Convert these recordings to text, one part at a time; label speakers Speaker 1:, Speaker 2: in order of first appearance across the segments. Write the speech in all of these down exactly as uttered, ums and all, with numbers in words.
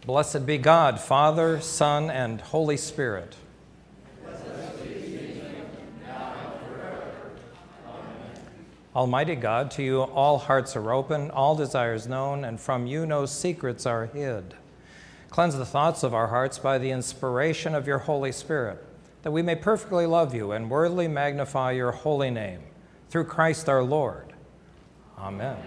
Speaker 1: Blessed be God, Father, Son, and Holy Spirit. Almighty God, to you all hearts are open, all desires known, and from you no secrets are hid. Cleanse the thoughts of our hearts by the inspiration of your Holy Spirit, that we may perfectly love you and worthily magnify your holy name. Through Christ our Lord. Amen.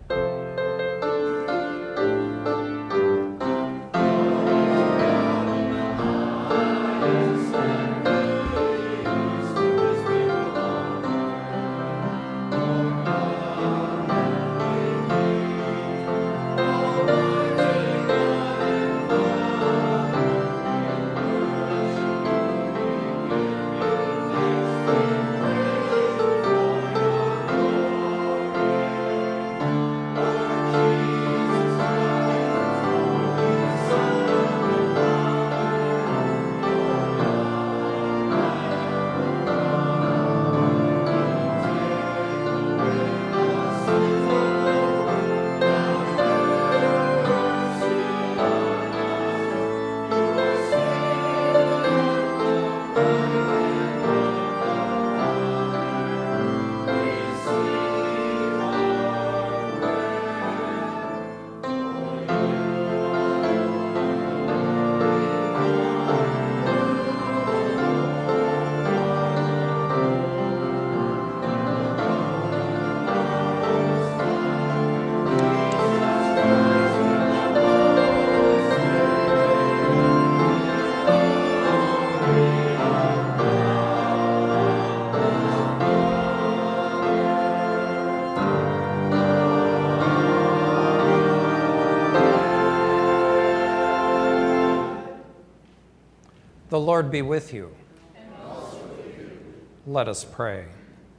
Speaker 1: The Lord be with you.
Speaker 2: And also with you.
Speaker 1: Let us pray.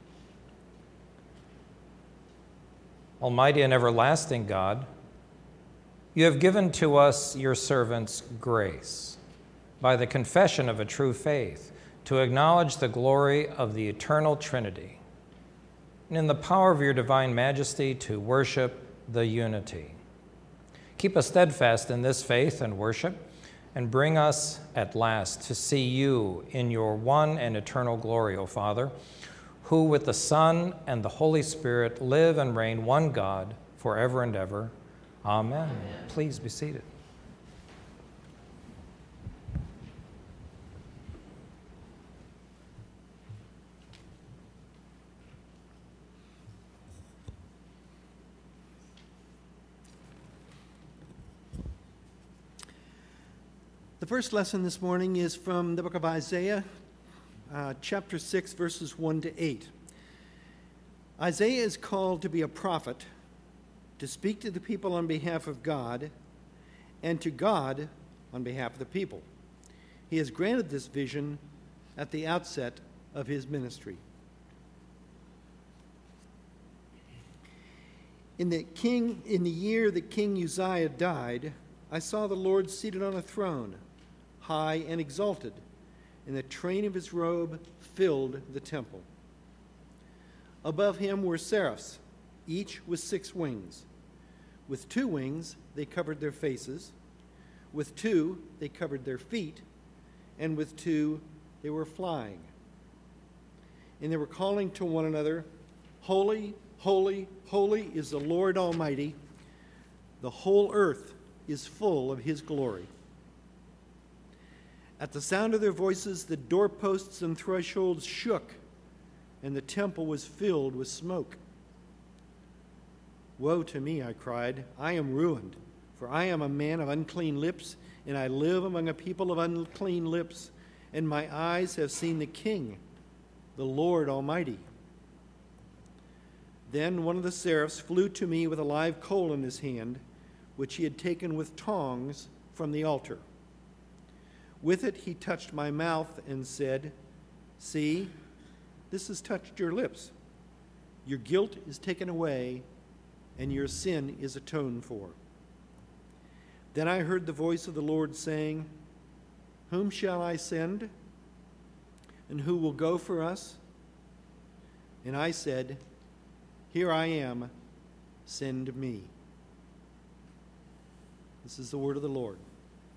Speaker 1: Almighty and everlasting God, you have given to us, your servants, grace, by the confession of a true faith, to acknowledge the glory of the eternal Trinity, and in the power of your divine majesty to worship the unity. Keep us steadfast in this faith and worship, and bring us at last to see you in your one and eternal glory, O Father, who with the Son and the Holy Spirit live and reign one God forever and ever. Amen. Amen. Please be seated.
Speaker 3: The first lesson this morning is from the book of Isaiah, uh, chapter six, verses one to eight. Isaiah is called to be a prophet, to speak to the people on behalf of God, and to God on behalf of the people. He is granted this vision at the outset of his ministry. In the king, in the year that King Uzziah died, I saw the Lord seated on a throne, high and exalted, and the train of his robe filled the temple. Above him were seraphs, each with six wings. With two wings they covered their faces, with two they covered their feet, and with two they were flying. And they were calling to one another, "Holy, holy, holy is the Lord Almighty. The whole earth is full of his glory." At the sound of their voices, the doorposts and thresholds shook, and the temple was filled with smoke. "Woe to me," I cried. "I am ruined, for I am a man of unclean lips, and I live among a people of unclean lips, and my eyes have seen the King, the Lord Almighty." Then one of the seraphs flew to me with a live coal in his hand, which he had taken with tongs from the altar. With it he touched my mouth and said, "See, this has touched your lips. Your guilt is taken away, and your sin is atoned for." Then I heard the voice of the Lord saying, "Whom shall I send? And who will go for us?" And I said, "Here I am, send me." This is the word of the Lord.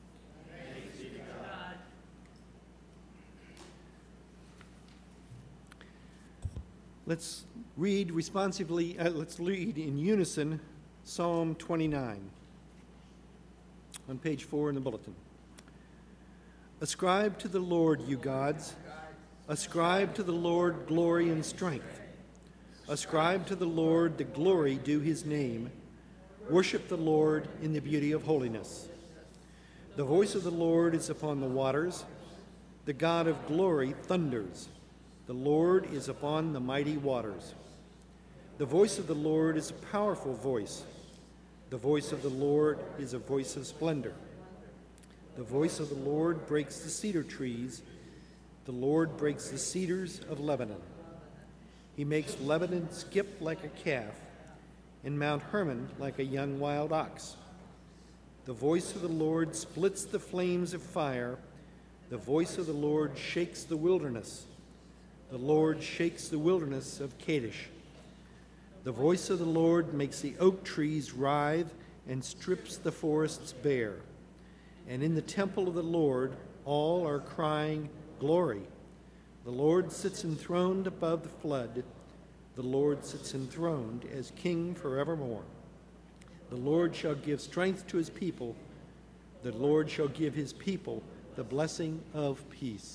Speaker 3: Let's read responsively, uh, let's read in unison Psalm twenty-nine on page four in the bulletin. Ascribe to the Lord, you gods. Ascribe to the Lord glory and strength. Ascribe to the Lord the glory due his name. Worship the Lord in the beauty of holiness. The voice of the Lord is upon the waters. The God of glory thunders. The Lord is upon the mighty waters. The voice of the Lord is a powerful voice. The voice of the Lord is a voice of splendor. The voice of the Lord breaks the cedar trees. The Lord breaks the cedars of Lebanon. He makes Lebanon skip like a calf, and Mount Hermon like a young wild ox. The voice of the Lord splits the flames of fire. The voice of the Lord shakes the wilderness. The Lord shakes the wilderness of Kadesh. The voice of the Lord makes the oak trees writhe and strips the forests bare. And in the temple of the Lord, all are crying, Glory! The Lord sits enthroned above the flood. The Lord sits enthroned as King forevermore. The Lord shall give strength to his people. The Lord shall give his people the blessing of peace.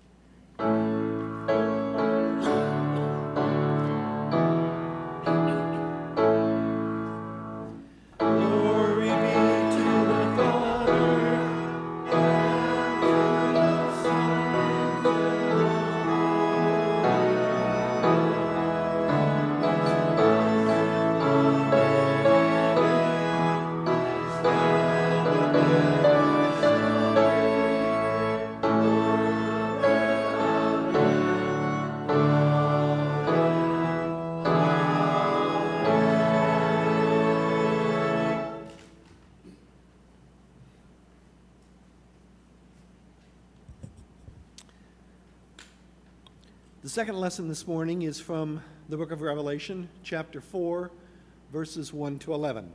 Speaker 3: The second lesson this morning is from the book of Revelation, chapter four, verses one to eleven.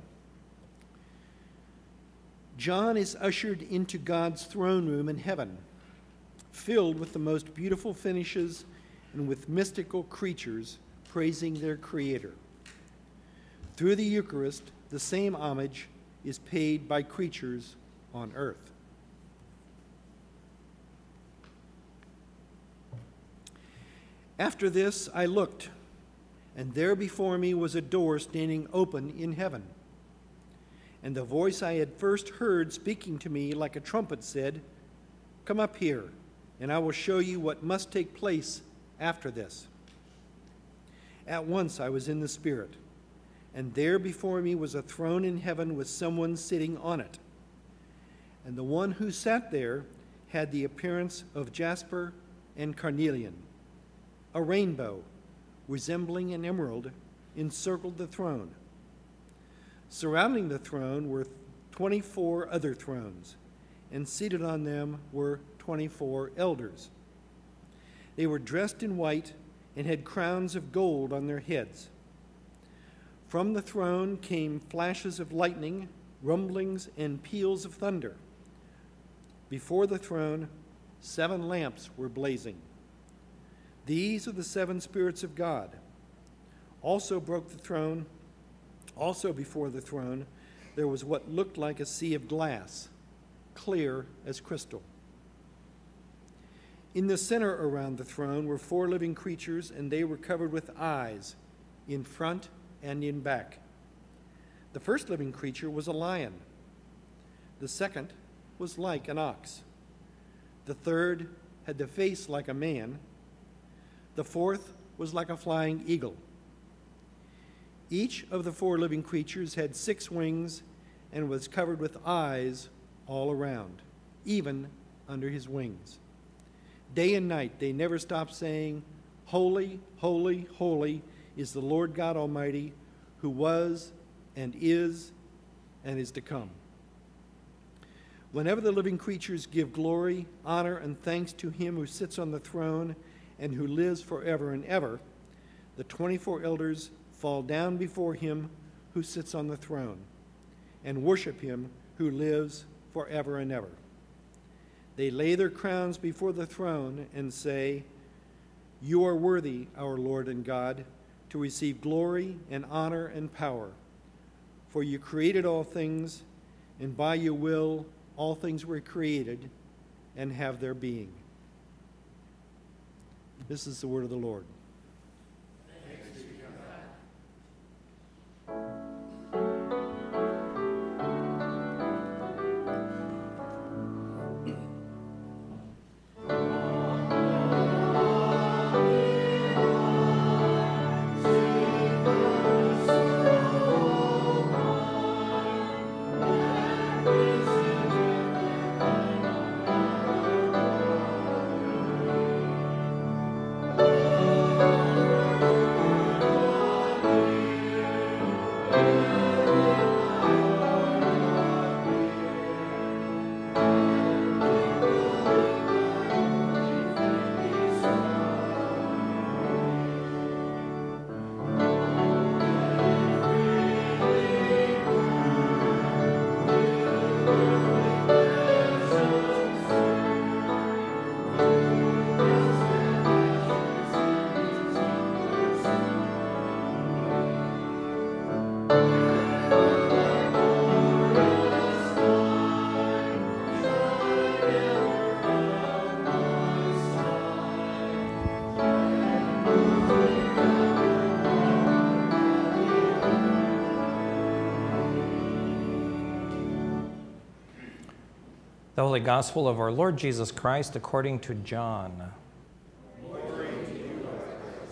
Speaker 3: John is ushered into God's throne room in heaven, filled with the most beautiful finishes and with mystical creatures praising their Creator. Through the Eucharist, the same homage is paid by creatures on earth. After this I looked, and there before me was a door standing open in heaven. And the voice I had first heard speaking to me like a trumpet said, Come up here, and I will show you what must take place after this. At once I was in the Spirit, and there before me was a throne in heaven with someone sitting on it. And the one who sat there had the appearance of jasper and carnelian. A rainbow, resembling an emerald, encircled the throne. Surrounding the throne were twenty-four other thrones, and seated on them were twenty-four elders. They were dressed in white and had crowns of gold on their heads. From the throne came flashes of lightning, rumblings, and peals of thunder. Before the throne, seven lamps were blazing. These are the seven spirits of God. Also broke the throne, also before the throne, there was what looked like a sea of glass, clear as crystal. In the center around the throne were four living creatures, and they were covered with eyes, in front and in back. The first living creature was a lion. The second was like an ox. The third had the face like a man. The fourth was like a flying eagle. Each of the four living creatures had six wings and was covered with eyes all around, even under his wings. Day and night they never stopped saying, Holy, holy, holy is the Lord God Almighty, who was and is and is to come. Whenever the living creatures give glory, honor, and thanks to him who sits on the throne and who lives forever and ever, the twenty-four elders fall down before him who sits on the throne and worship him who lives forever and ever. They lay their crowns before the throne and say, You are worthy, our Lord and God, to receive glory and honor and power. For you created all things, and by your will all things were created and have their being. This is the word of the Lord.
Speaker 2: Thanks be to God.
Speaker 1: The Holy Gospel of our Lord Jesus Christ according to John.
Speaker 2: Glory to you, Lord.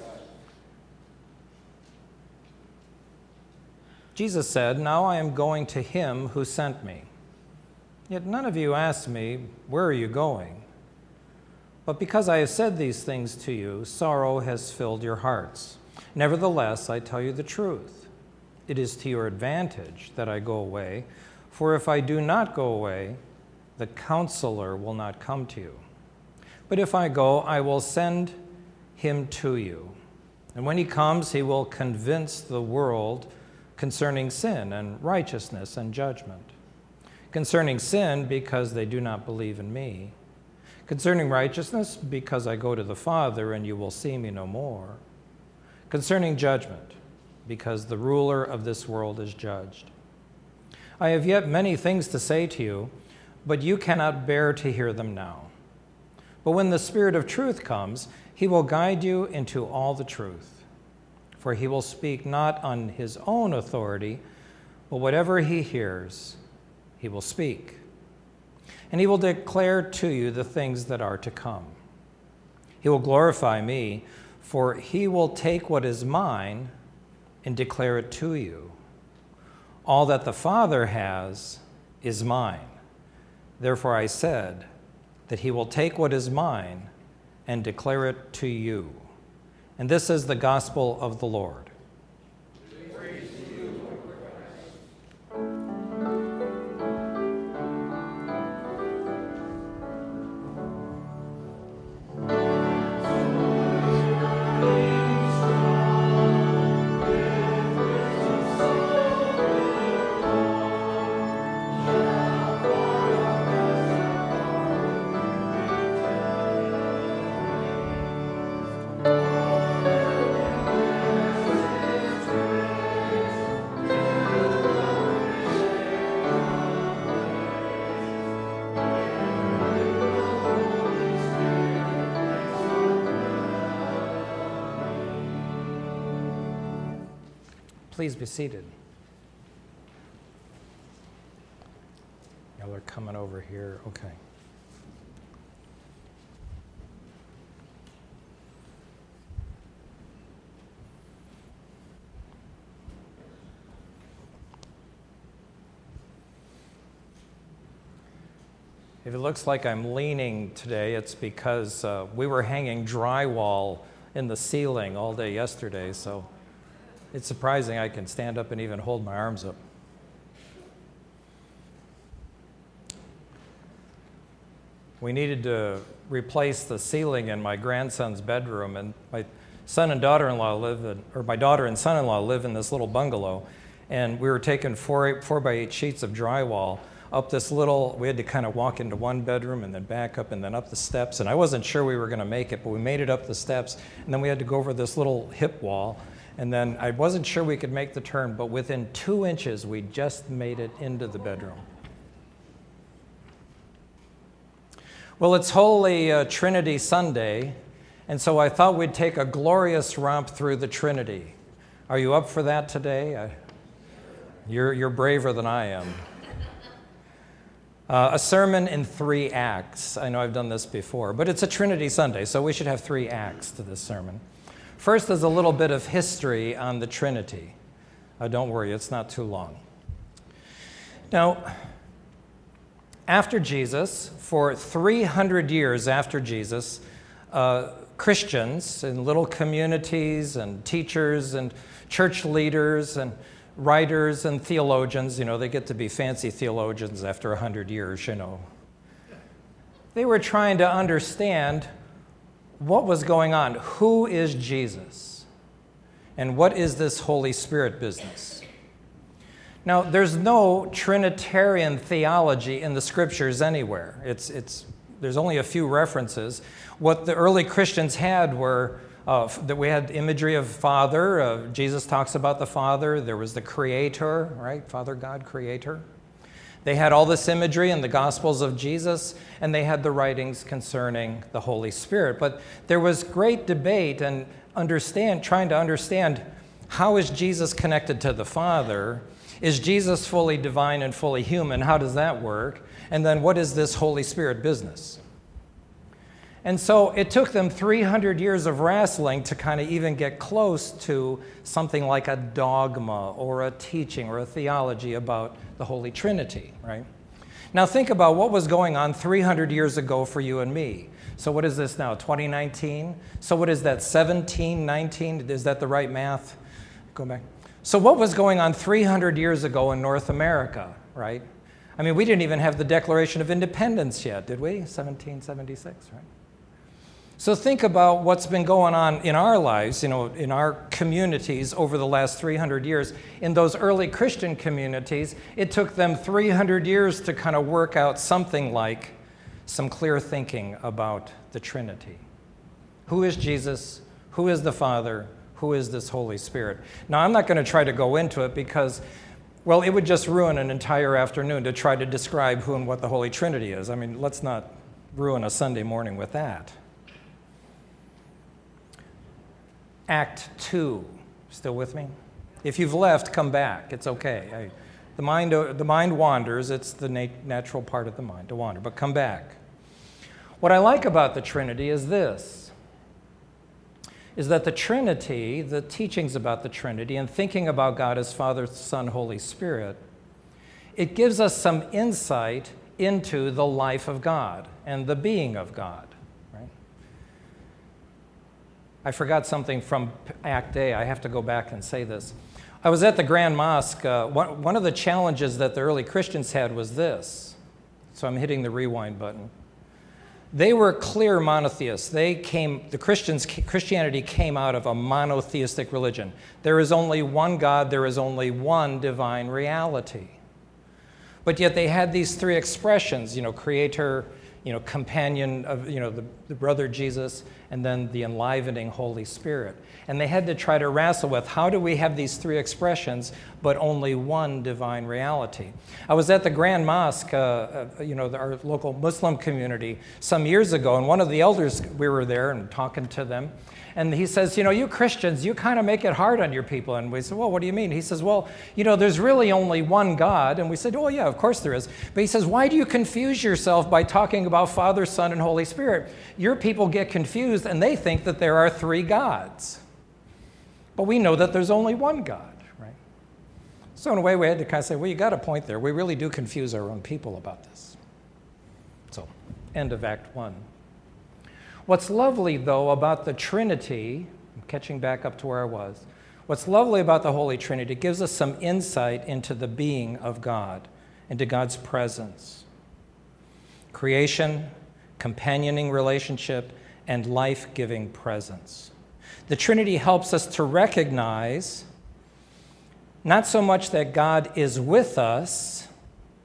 Speaker 1: Jesus said, "Now I am going to him who sent me. Yet none of you asked me, 'Where are you going?' But because I have said these things to you, sorrow has filled your hearts. Nevertheless, I tell you the truth. It is to your advantage that I go away, for if I do not go away, the Counselor will not come to you. But if I go, I will send him to you. And when he comes, he will convince the world concerning sin and righteousness and judgment. Concerning sin, because they do not believe in me. Concerning righteousness, because I go to the Father and you will see me no more. Concerning judgment, because the ruler of this world is judged. I have yet many things to say to you, but you cannot bear to hear them now. But when the Spirit of truth comes, he will guide you into all the truth. For he will speak not on his own authority, but whatever he hears, he will speak. And he will declare to you the things that are to come. He will glorify me, for he will take what is mine and declare it to you. All that the Father has is mine. Therefore I said that he will take what is mine and declare it to you. And this is the gospel of the Lord.
Speaker 2: Praise to you, Lord Christ.
Speaker 1: Please be seated. Y'all are coming over here. Okay. If it looks like I'm leaning today, it's because uh, we were hanging drywall in the ceiling all day yesterday, so it's surprising I can stand up and even hold my arms up. We needed to replace the ceiling in my grandson's bedroom, and my son and daughter-in-law live in, or my daughter and son-in-law live in this little bungalow, and we were taking four, eight, four by eight sheets of drywall up this little, we had to kind of walk into one bedroom and then back up and then up the steps. And I wasn't sure we were going to make it, but we made it up the steps. And then we had to go over this little hip wall. And then I wasn't sure we could make the turn, but within two inches, we just made it into the bedroom. Well, it's Holy uh, Trinity Sunday, and so I thought we'd take a glorious romp through the Trinity. Are you up for that today? I, you're, you're braver than I am. Uh, a sermon in three acts. I know I've done this before, but it's a Trinity Sunday, so we should have three acts to this sermon. First is a little bit of history on the Trinity. Uh, don't worry, it's not too long. Now, after Jesus, for three hundred years after Jesus, uh, Christians in little communities and teachers and church leaders and writers and theologians, you know, they get to be fancy theologians after one hundred years, you know. They were trying to understand what was going on. Who is Jesus? And what is this Holy Spirit business? Now, there's no Trinitarian theology in the Scriptures anywhere. It's, it's, there's only a few references. What the early Christians had were uh, that we had imagery of Father. Uh, Jesus talks about the Father. There was the Creator, right? Father, God, Creator. They had all this imagery in the Gospels of Jesus, and they had the writings concerning the Holy Spirit. But there was great debate and understand, trying to understand, how is Jesus connected to the Father? Is Jesus fully divine and fully human? How does that work? And then what is this Holy Spirit business? And so it took them three hundred years of wrestling to kind of even get close to something like a dogma or a teaching or a theology about the Holy Trinity, right? Now think about what was going on three hundred years ago for you and me. So what is this now, twenty nineteen? So what is that, seventeen, nineteen? Is that the right math? Go back. So what was going on three hundred years ago in North America, right? I mean, we didn't even have the Declaration of Independence yet, did we? seventeen seventy-six, right? So think about what's been going on in our lives, you know, in our communities over the last three hundred years. In those early Christian communities, it took them three hundred years to kind of work out something like some clear thinking about the Trinity. Who is Jesus? Who is the Father? Who is this Holy Spirit? Now, I'm not going to try to go into it because, well, it would just ruin an entire afternoon to try to describe who and what the Holy Trinity is. I mean, let's not ruin a Sunday morning with that. Act two. Still with me? If you've left, come back. It's okay. I, the mind, the mind wanders. It's the nat- natural part of the mind to wander, but come back. What I like about the Trinity is this. is that the Trinity, the teachings about the Trinity, and thinking about God as Father, Son, Holy Spirit, it gives us some insight into the life of God and the being of God, right? I forgot something from Act A. I have to go back and say this. I was at the Grand Mosque. Uh, one, one of the challenges that the early Christians had was this. So I'm hitting the rewind button. They were clear monotheists. They came, the Christians, Christianity came out of a monotheistic religion. There is only one God, there is only one divine reality. But yet they had these three expressions, you know, Creator, you know, companion of, you know, the, the brother Jesus, and then the enlivening Holy Spirit. And they had to try to wrestle with, how do we have these three expressions, but only one divine reality? I was at the Grand Mosque, uh, uh, you know, our local Muslim community, some years ago, and one of the elders, we were there and talking to them, and he says, you know, you Christians, you kind of make it hard on your people. And we said, well, what do you mean? He says, well, you know, there's really only one God. And we said, oh, yeah, of course there is. But he says, why do you confuse yourself by talking about Father, Son, and Holy Spirit? Your people get confused, and they think that there are three gods. But we know that there's only one God, right? So in a way, we had to kind of say, well, you got a point there. We really do confuse our own people about this. So, end of Act One. What's lovely, though, about the Trinity, I'm catching back up to where I was, what's lovely about the Holy Trinity, it gives us some insight into the being of God, into God's presence. Creation, companioning relationship, and life-giving presence. The Trinity helps us to recognize not so much that God is with us,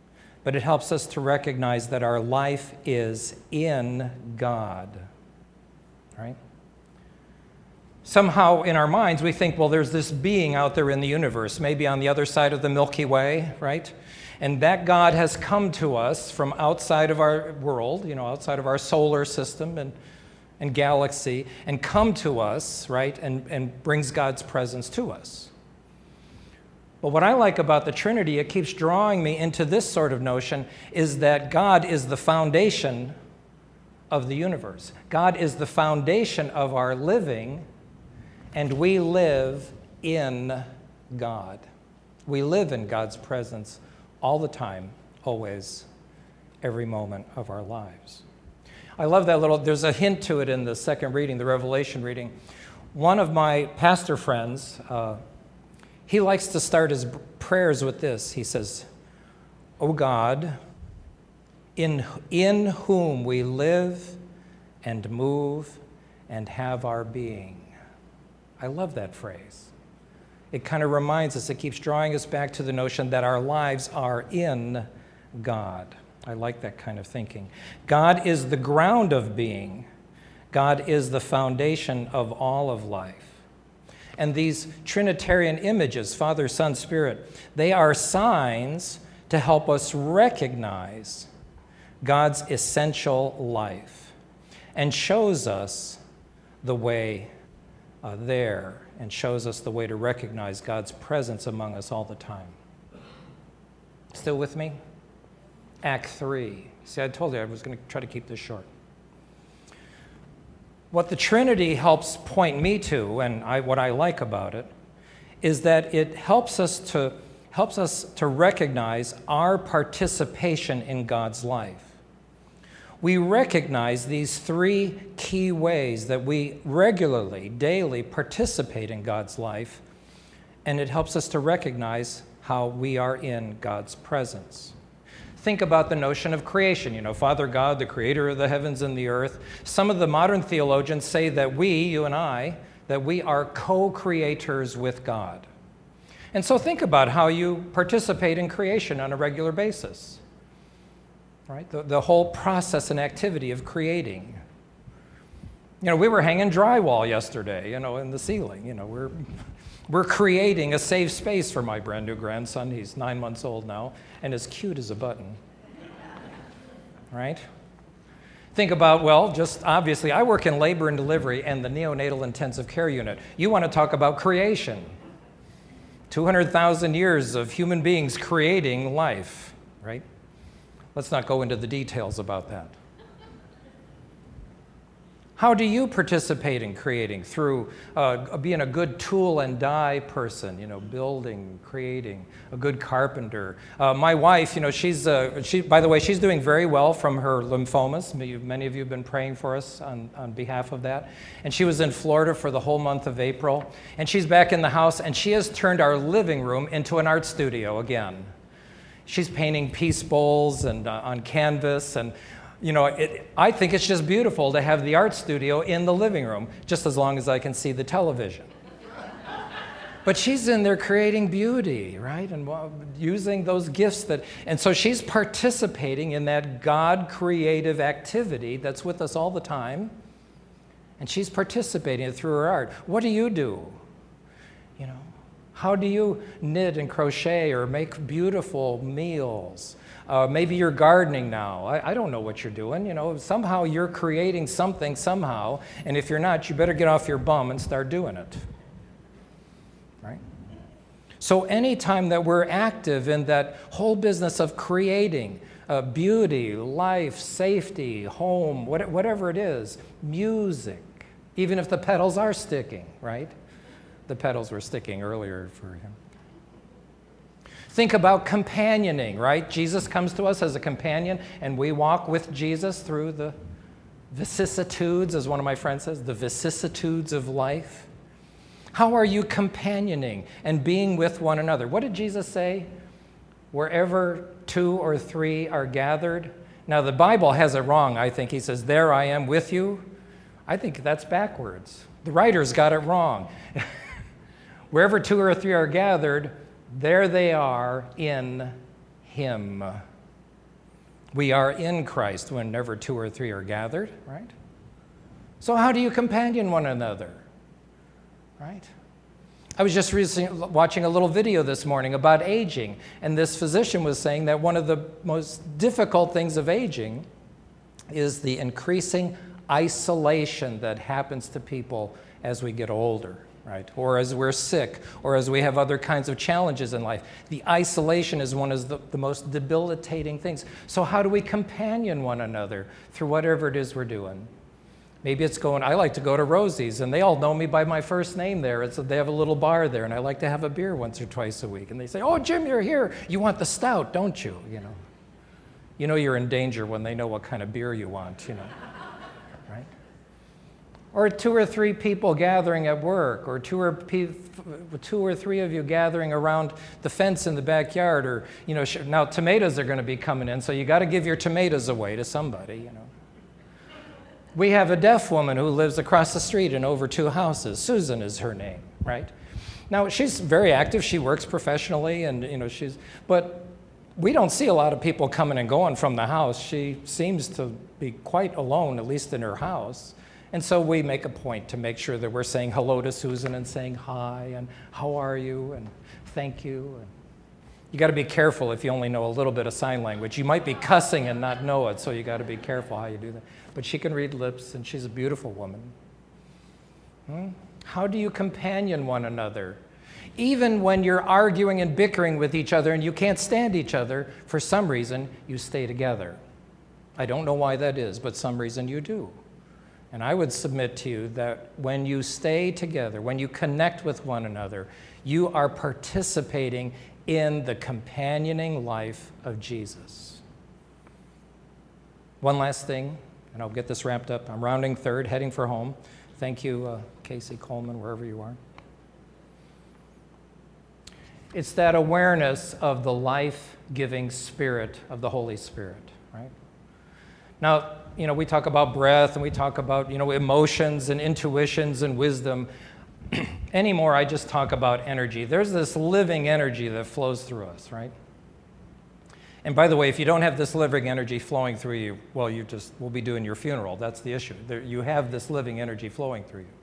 Speaker 1: but it helps us to recognize that our life is in God, right? Somehow in our minds we think, well, there's this being out there in the universe, maybe on the other side of the Milky Way, right? And that God has come to us from outside of our world, you know, outside of our solar system and, and galaxy, and come to us, right, and, and brings God's presence to us. But what I like about the Trinity, it keeps drawing me into this sort of notion, is that God is the foundation of the universe. God is the foundation of our living, and we live in God. We live in God's presence all the time, always, every moment of our lives. I love that little, there's a hint to it in the second reading, the Revelation reading. One of my pastor friends, uh, he likes to start his prayers with this. He says, "O God, in, in whom we live and move and have our being." I love that phrase. It kind of reminds us, it keeps drawing us back to the notion that our lives are in God. I like that kind of thinking. God is the ground of being. God is the foundation of all of life. And these Trinitarian images, Father, Son, Spirit, they are signs to help us recognize God's essential life and shows us the way uh, there and shows us the way to recognize God's presence among us all the time. Still with me? Act three. See, I told you I was going to try to keep this short. What the Trinity helps point me to, and I, what I like about it, is that it helps us to helps us to recognize our participation in God's life. We recognize these three key ways that we regularly, daily participate in God's life, and it helps us to recognize how we are in God's presence. Think about the notion of creation. You know, Father God, the creator of the heavens and the earth. Some of the modern theologians say that we, you and I, that we are co-creators with God. And so think about how you participate in creation on a regular basis. Right? The, the whole process and activity of creating. You know, we were hanging drywall yesterday, you know, in the ceiling. You know, we're, we're creating a safe space for my brand new grandson. He's nine months old now and as cute as a button. Right? Think about, well, just obviously, I work in labor and delivery and the neonatal intensive care unit. You want to talk about creation. two hundred thousand years of human beings creating life, right? Let's not go into the details about that. How do you participate in creating? Through uh, being a good tool and die person, you know, building, creating, a good carpenter. Uh, my wife, you know, she's, uh, she, by the way, she's doing very well from her lymphomas. Many of you have been praying for us on, on behalf of that. And she was in Florida for the whole month of April. And she's back in the house, and she has turned our living room into an art studio again. She's painting peace bowls and uh, on canvas, and you know, it, I think it's just beautiful to have the art studio in the living room, just as long as I can see the television. But she's in there creating beauty, right, and uh, using those gifts that, and so she's participating in that God creative activity that's with us all the time, and she's participating through her art. What do you do? You know. How do you knit and crochet or make beautiful meals? Uh, maybe you're gardening now. I, I don't know what you're doing. You know, somehow you're creating something somehow, and if you're not, you better get off your bum and start doing it. Right? So anytime that we're active in that whole business of creating uh, beauty, life, safety, home, what, whatever it is, music, even if the pedals are sticking, right? The pedals were sticking earlier for him. Think about companioning, right? Jesus comes to us as a companion, and we walk with Jesus through the vicissitudes, as one of my friends says, the vicissitudes of life. How are you companioning and being with one another? What did Jesus say? Wherever two or three are gathered. Now, the Bible has it wrong, I think. He says, there I am with you. I think that's backwards. The writers got it wrong. Wherever two or three are gathered, there they are in him. We are in Christ whenever two or three are gathered, right? So how do you companion one another, right? I was just recently watching a little video this morning about aging, and this physician was saying that one of the most difficult things of aging is the increasing isolation that happens to people as we get older, right? Or as we're sick, or as we have other kinds of challenges in life. The isolation is one of the, the most debilitating things. So how do we companion one another through whatever it is we're doing? Maybe it's going, I like to go to Rosie's, and they all know me by my first name there. It's, they have a little bar there, and I like to have a beer once or twice a week. And they say, oh, Jim, you're here. You want the stout, don't you? You know, you know you're in danger when they know what kind of beer you want, you know, right? Or two or three people gathering at work, or two or, pe- two or three of you gathering around the fence in the backyard, or, you know, now tomatoes are going to be coming in, so you got to give your tomatoes away to somebody, you know. We have a deaf woman who lives across the street in over two houses. Susan is her name, right? Now, she's very active. She works professionally, and, you know, she's, but we don't see a lot of people coming and going from the house. She seems to be quite alone, at least in her house. And so we make a point to make sure that we're saying hello to Susan and saying hi, and how are you, and thank you. And you got to be careful if you only know a little bit of sign language. You might be cussing and not know it, so you got to be careful how you do that. But she can read lips, and she's a beautiful woman. Hmm? How do you companion one another? Even when you're arguing and bickering with each other and you can't stand each other, for some reason, you stay together. I don't know why that is, but some reason you do. And I would submit to you that when you stay together, when you connect with one another, you are participating in the companioning life of Jesus. One last thing, and I'll get this wrapped up. I'm rounding third, heading for home. Thank you, uh, Casey Coleman, wherever you are. It's that awareness of the life-giving spirit of the Holy Spirit, right? Now, you know, we talk about breath, and we talk about, you know, emotions and intuitions and wisdom. Anymore, I just talk about energy. There's this living energy that flows through us, right? And by the way, if you don't have this living energy flowing through you, well, you just will be doing your funeral. That's the issue. There, you have this living energy flowing through you.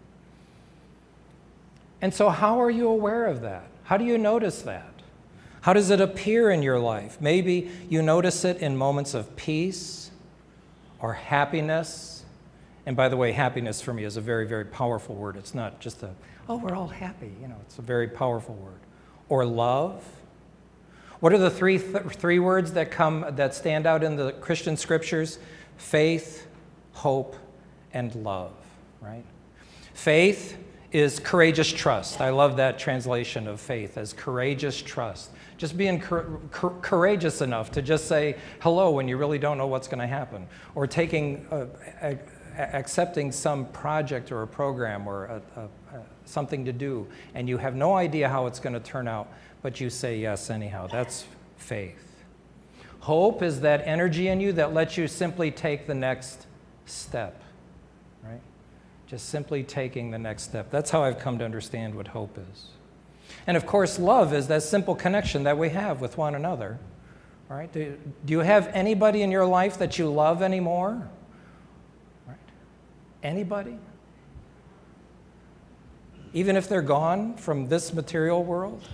Speaker 1: And so how are you aware of that? How do you notice that? How does it appear in your life? Maybe you notice it in moments of peace or happiness. And by the way, happiness for me is a very, very powerful word. It's not just a, oh, we're all happy. You know, it's a very powerful word. Or love. What are the three th- three words that come that stand out in the Christian scriptures? Faith, hope, and love, right? Faith is courageous trust. I love that translation of faith as courageous trust. Just being cor- cor- courageous enough to just say hello when you really don't know what's going to happen, or taking uh, a, a, accepting some project or a program or a, a, a, something to do, and you have no idea how it's going to turn out, but you say yes anyhow. That's faith. Hope is that energy in you that lets you simply take the next step, right? Just simply taking the next step. That's how I've come to understand what hope is. And of course, love is that simple connection that we have with one another, right? Do, do you have anybody in your life that you love anymore? Right? Anybody? Even if they're gone from this material world?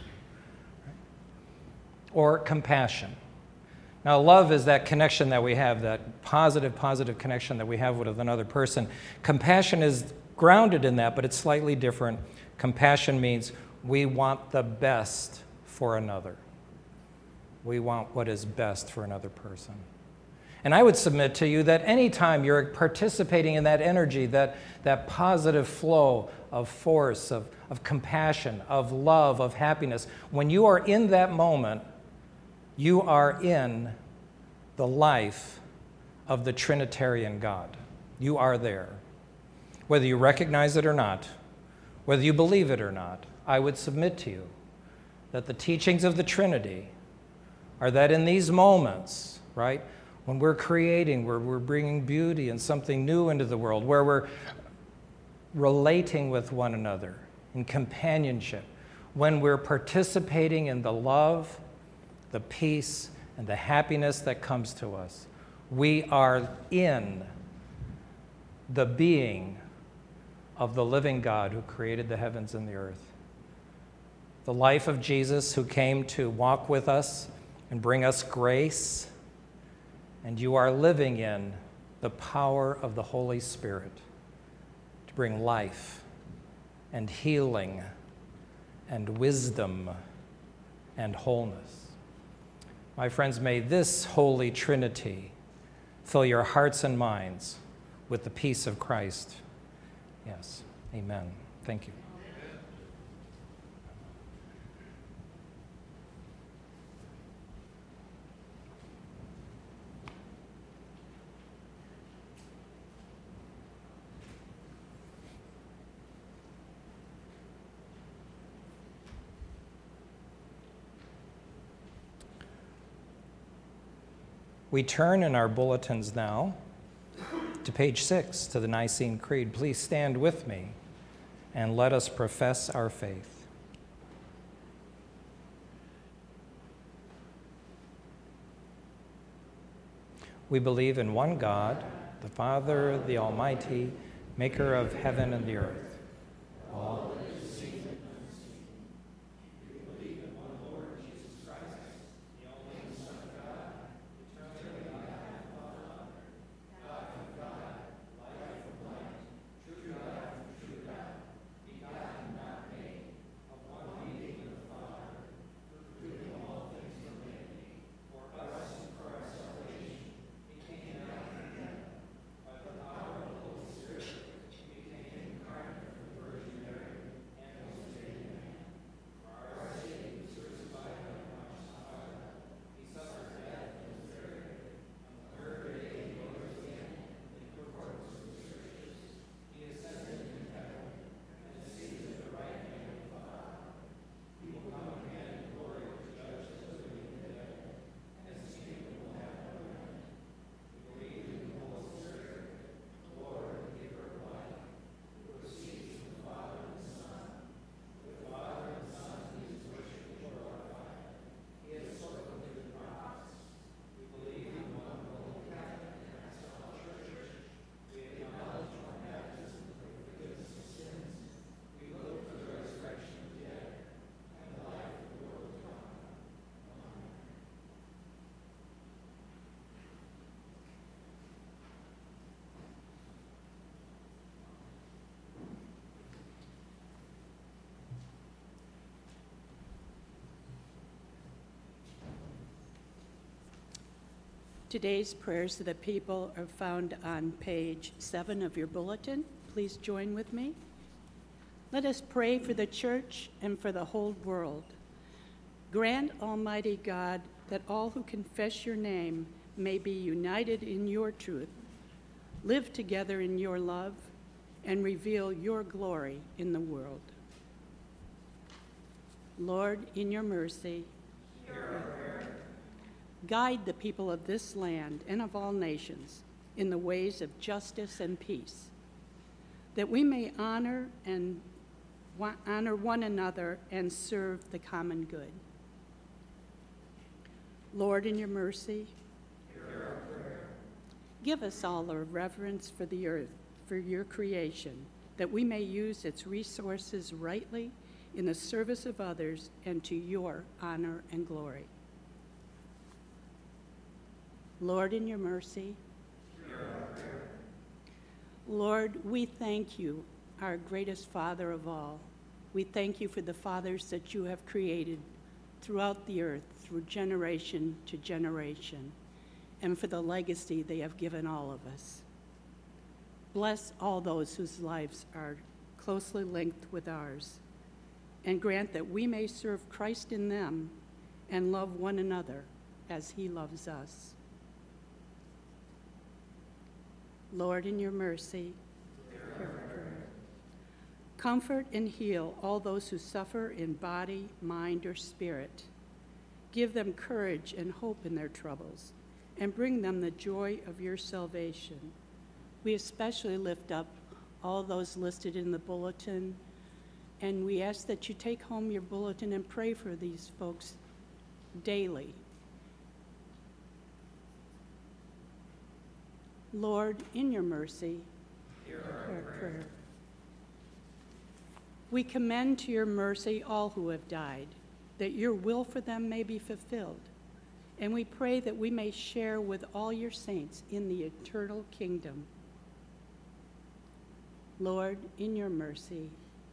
Speaker 1: Or compassion. Now, love is that connection that we have, that positive, positive connection that we have with another person. Compassion is grounded in that, but it's slightly different. Compassion means we want the best for another. We want what is best for another person. And I would submit to you that anytime you're participating in that energy, that, that positive flow of force, of, of compassion, of love, of happiness, when you are in that moment, you are in the life of the Trinitarian God. You are there. Whether you recognize it or not, whether you believe it or not, I would submit to you that the teachings of the Trinity are that in these moments, right, when we're creating, where we're bringing beauty and something new into the world, where we're relating with one another in companionship, when we're participating in the love, the peace, and the happiness that comes to us, We are in the being of the living God who created the heavens and the earth. The life of Jesus, who came to walk with us and bring us grace, and you are living in the power of the Holy Spirit to bring life and healing and wisdom and wholeness. My friends, may this Holy Trinity fill your hearts and minds with the peace of Christ. Yes, amen. Thank you. We turn in our bulletins now to page six, to the Nicene Creed. Please stand with me and let us profess our faith. We believe in one God, the Father, the Almighty, maker of heaven and the earth. All
Speaker 2: Today's prayers of the people are found on page seven of your bulletin. Please join with me. Let us pray for the church and for the whole world. Grant, Almighty God, that all who confess your name may be united in your truth, live together in your love, and reveal your glory in the world. Lord, in your mercy, hear our prayer. Guide the people of this land and of all nations in the ways of justice and peace, that we may honor and honor one another and serve the common good. Lord, in your mercy, hear our prayer. Give us all a reverence for the earth, for your creation, that we may use its resources rightly in the service of others and to your honor and glory. Lord, in your mercy, hear our prayer. Lord, we thank you, our greatest Father of all. We thank you for the fathers that you have created throughout the earth, through generation to generation, and for the legacy they have given all of us. Bless all those whose lives are closely linked with ours, and grant that we may serve Christ in them and love one another as he loves us. Lord, in your mercy, hear our prayer. Comfort and heal all those who suffer in body, mind, or spirit. Give them courage and hope in their troubles, and bring them the joy of your salvation. We especially lift up all those listed in the bulletin, and we ask that you take home your bulletin and pray for these folks daily. Lord, in your mercy, hear our prayer. We commend to your mercy all who have died, that your will for them may be fulfilled. And we pray that we may share with all your saints in the eternal kingdom. Lord, in your mercy,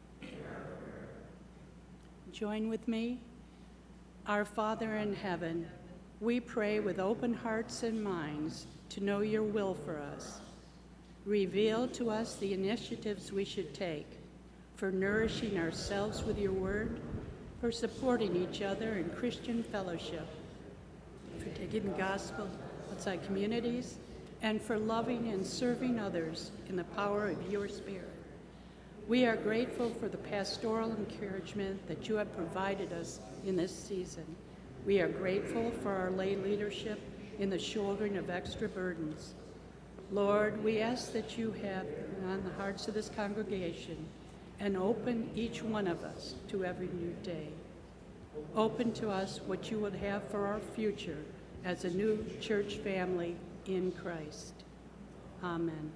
Speaker 2: join with me. Our Father in heaven, we pray with open hearts and minds to know your will for us. Reveal to us the initiatives we should take for nourishing ourselves with your word, for supporting each other in Christian fellowship, for taking the gospel outside communities, and for loving and serving others in the power of your Spirit. We are grateful for the pastoral encouragement that you have provided us in this season. We are grateful for our lay leadership in the shouldering of extra burdens. Lord, we ask that you have on the hearts of this congregation and open each one of us to every new day. Open to us what you would have for our future as a new church family in Christ. Amen.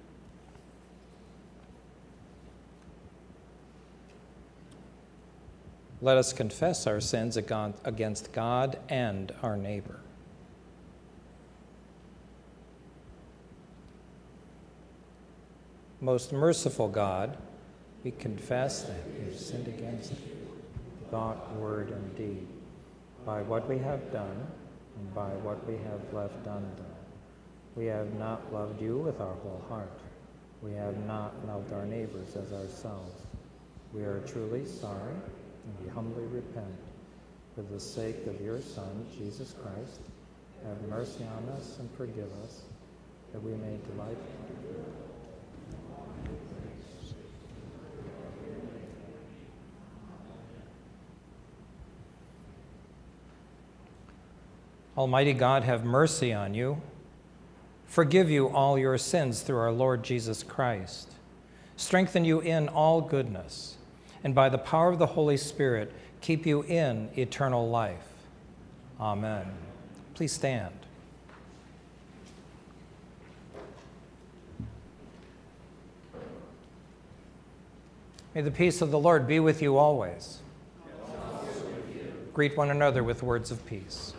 Speaker 1: Let us confess our sins against God and our neighbor. Most merciful God, we confess that we have sinned against you, thought, word, and deed, by what we have done and by what we have left undone. We have not loved you with our whole heart. We have not loved our neighbors as ourselves. We are truly sorry, and we humbly repent. For the sake of your Son, Jesus Christ, have mercy on us and forgive us, that we may delight in you. Almighty God, have mercy on you, forgive you all your sins through our Lord Jesus Christ, strengthen you in all goodness, and by the power of the Holy Spirit, keep you in eternal life. Amen. Please stand. May the peace of the Lord be with you always. With you. Greet one another with words of peace.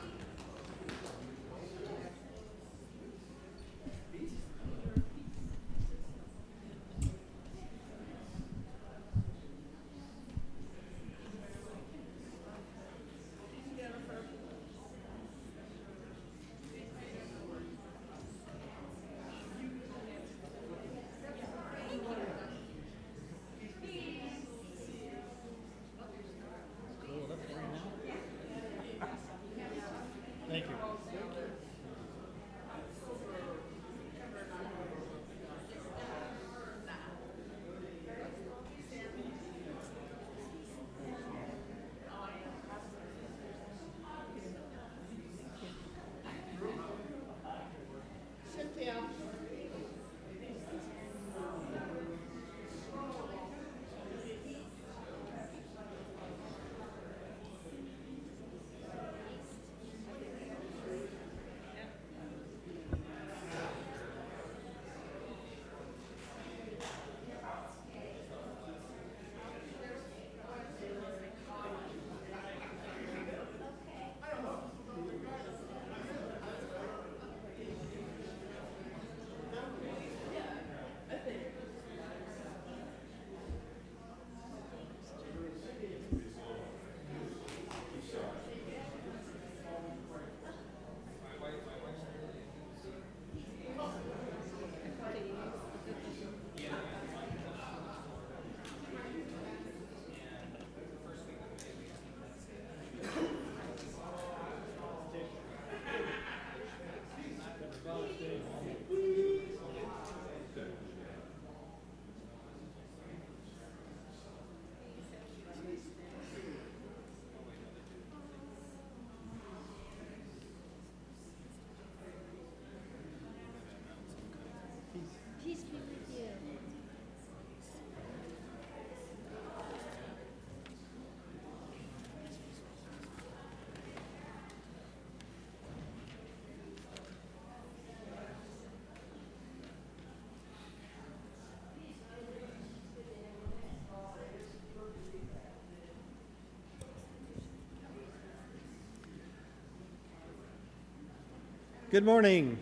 Speaker 3: Good morning.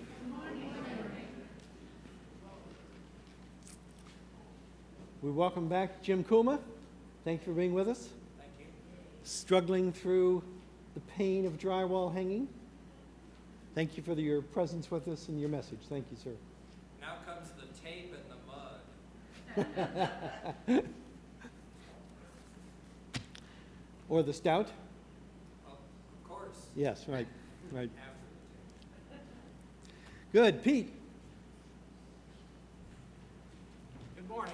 Speaker 3: We welcome back Jim Kuma. Thanks for being with us.
Speaker 1: Thank you.
Speaker 3: Struggling through the pain of drywall hanging. Thank you for the, your presence with us and your message. Thank you, sir.
Speaker 1: Now comes the tape and the mud.
Speaker 3: Or the stout?
Speaker 1: Well, of course.
Speaker 3: Yes, right, right.
Speaker 1: After the tape.
Speaker 3: Good. Pete?
Speaker 4: Good morning.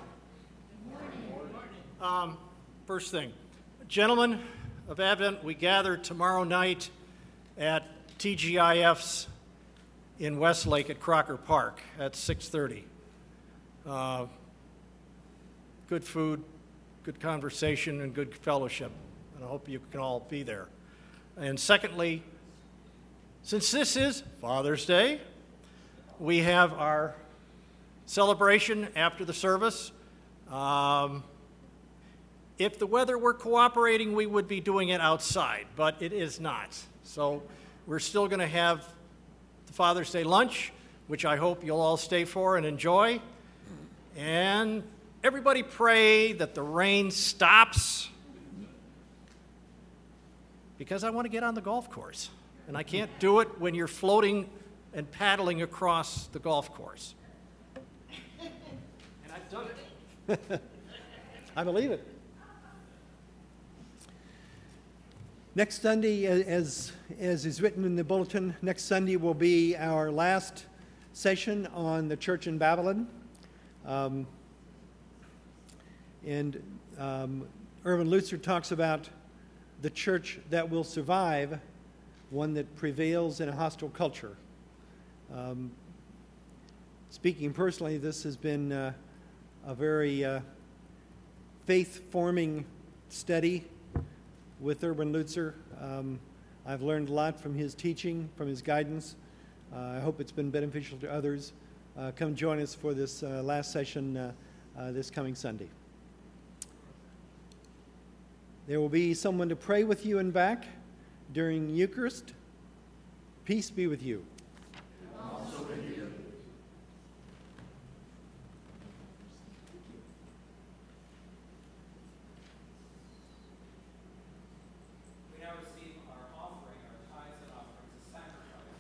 Speaker 4: Um, first thing, gentlemen of Advent, we gather tomorrow night at T G I F's in Westlake at Crocker Park at six thirty. Uh, good food, good conversation, and good fellowship, and I hope you can all be there. And secondly, since this is Father's Day, we have our celebration after the service. Um, If the weather were cooperating, we would be doing it outside, but it is not. So we're still going to have the Father's Day lunch, which I hope you'll all stay for and enjoy. And everybody pray that the rain stops, because I want to get on the golf course. And I can't do it when you're floating and paddling across the golf course. And I've done it.
Speaker 3: I believe it. Next Sunday, as, as is written in the bulletin, next Sunday will be our last session on the church in Babylon. Um, and um, Erwin Lutzer talks about the church that will survive, one that prevails in a hostile culture. Um, speaking personally, this has been uh, a very uh, faith-forming study with Erwin Lutzer. Um, I've learned a lot from his teaching, from his guidance. Uh, I hope it's been beneficial to others. Uh, come join us for this uh, last session uh, uh, this coming Sunday. There will be someone to pray with you in back during Eucharist. Peace be with you.
Speaker 5: Also with you.
Speaker 1: We now receive our offering, our tithes and offerings, a sacrifice.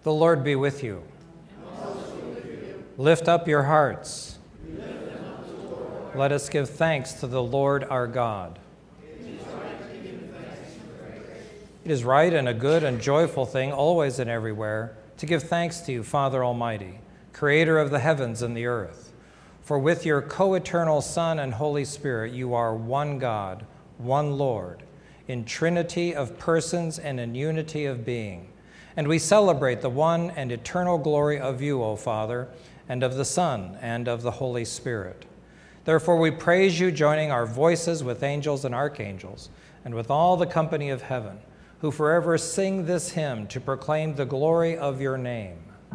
Speaker 1: The Lord be with you.
Speaker 5: And also with you.
Speaker 1: Lift up your hearts.
Speaker 5: We lift them up to the Lord.
Speaker 1: Let us give thanks to the Lord our God.
Speaker 5: It is right to give him thanks and praise.
Speaker 1: It is right and a good and joyful thing, always and everywhere, to give thanks to you, Father Almighty, creator of the heavens and the earth. For with your co-eternal Son and Holy Spirit, you are one God, one Lord, in trinity of persons and in unity of being. And we celebrate the one and eternal glory of you, O Father, and of the Son, and of the Holy Spirit. Therefore we praise you, joining our voices with angels and archangels, and with all the company of heaven, who forever sing this hymn to proclaim the glory of your name.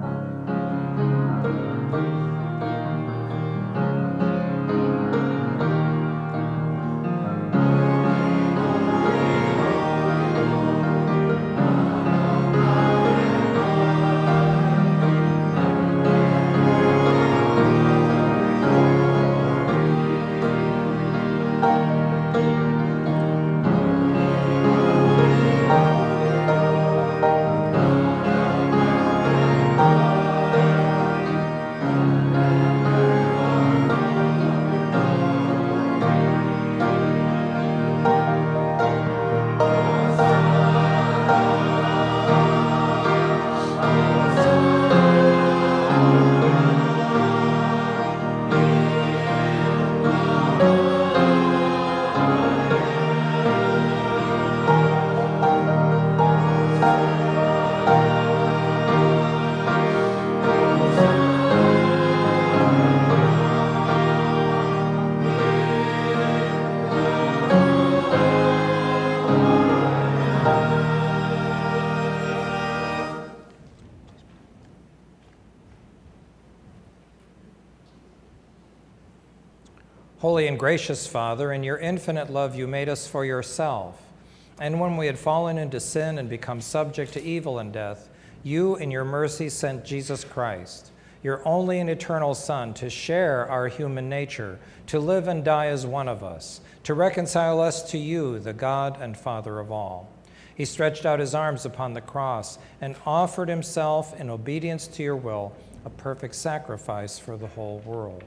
Speaker 1: Holy and gracious Father, in your infinite love you made us for yourself. And when we had fallen into sin and become subject to evil and death, you in your mercy sent Jesus Christ, your only and eternal Son, to share our human nature, to live and die as one of us, to reconcile us to you, the God and Father of all. He stretched out his arms upon the cross and offered himself in obedience to your will, a perfect sacrifice for the whole world.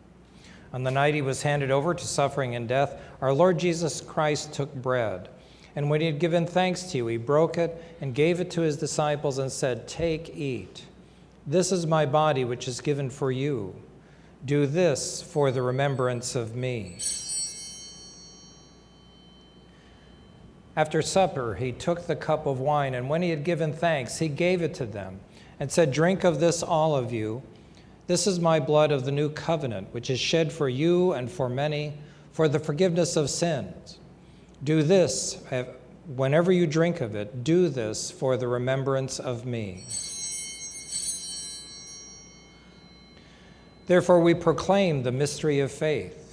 Speaker 1: On the night he was handed over to suffering and death, our Lord Jesus Christ took bread. And when he had given thanks to you, he broke it and gave it to his disciples and said, "Take, eat. This is my body, which is given for you. Do this for the remembrance of me." After supper, he took the cup of wine, and when he had given thanks, he gave it to them and said, "Drink of this, all of you. This is my blood of the new covenant, which is shed for you and for many for the forgiveness of sins. Do this, whenever you drink of it, do this for the remembrance of me." Therefore, we proclaim the mystery of faith.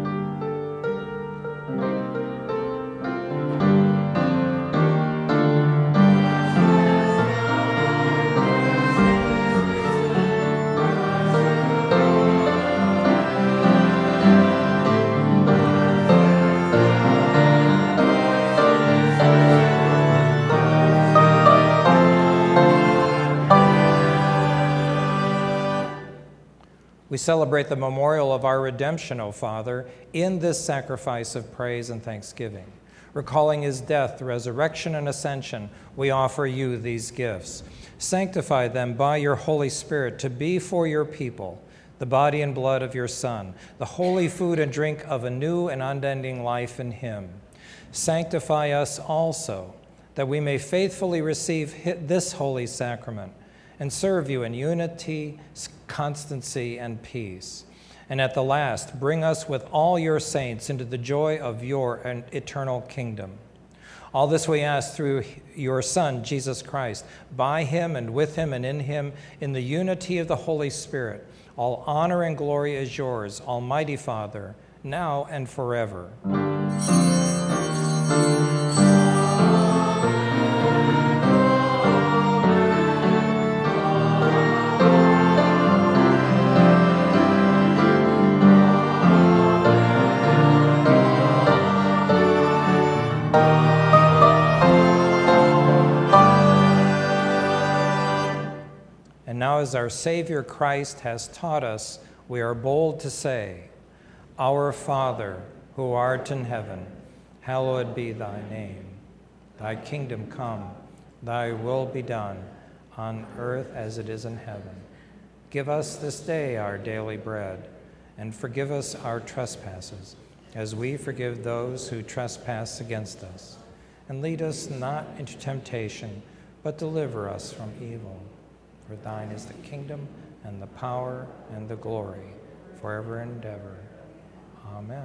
Speaker 1: We celebrate the memorial of our redemption, O Father, in this sacrifice of praise and thanksgiving. Recalling his death, resurrection, and ascension, we offer you these gifts. Sanctify them by your Holy Spirit to be for your people the body and blood of your Son, the holy food and drink of a new and unending life in him. Sanctify us also, that we may faithfully receive this holy sacrament and serve you in unity, constancy, and peace. And at the last, bring us with all your saints into the joy of your eternal kingdom. All this we ask through your Son, Jesus Christ, by him and with him and in him, in the unity of the Holy Spirit. All honor and glory is yours, Almighty Father, now and forever. as our Savior Christ has taught us, we are bold to say, Our Father, who art in heaven, hallowed be thy name. Thy kingdom come, thy will be done, on earth as it is in heaven. Give us this day our daily bread, and forgive us our trespasses, as we forgive those who trespass against us. And lead us not into temptation, but deliver us from evil. For thine is the kingdom, and the power, and the glory, forever and ever. Amen.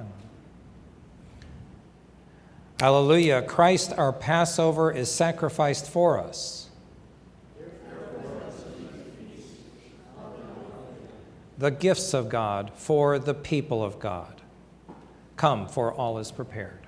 Speaker 1: Alleluia. Christ, our Passover, is sacrificed for us. The gifts of God for the people of God. Come, for all is prepared.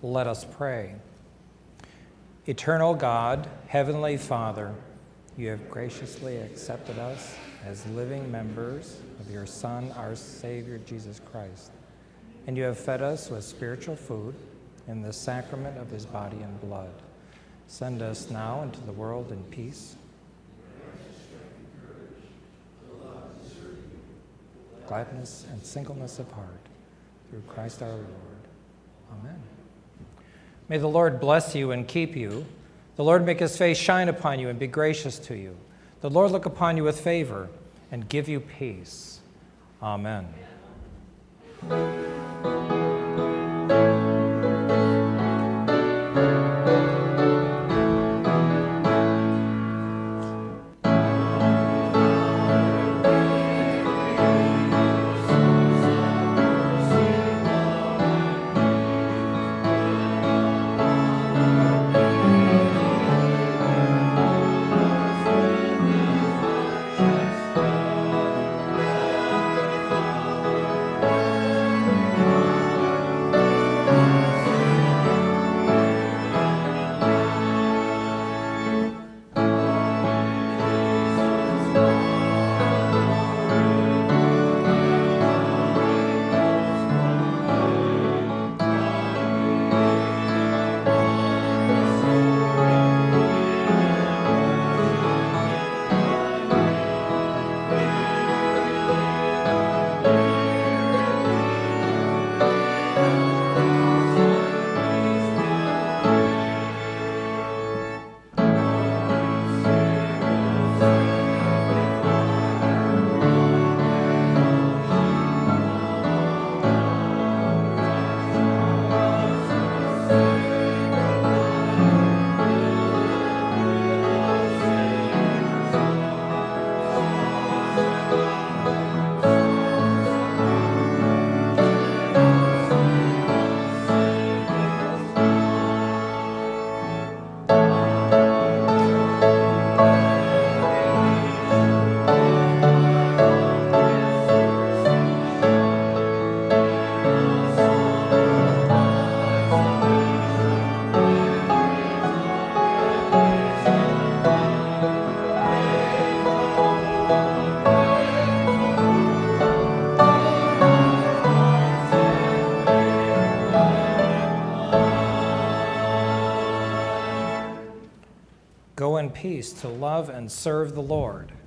Speaker 1: Let us pray. Eternal God, Heavenly Father, you have graciously accepted us as living members of your Son, our Savior, Jesus Christ, and you have fed us with spiritual food in the sacrament of his body and blood. Send us now into the world in peace, gladness and singleness of heart, through Christ our Lord. Amen. May the Lord bless you and keep you. The Lord make his face shine upon you and be gracious to you. The Lord look upon you with favor and give you peace. Amen. Go in peace to love and serve the Lord.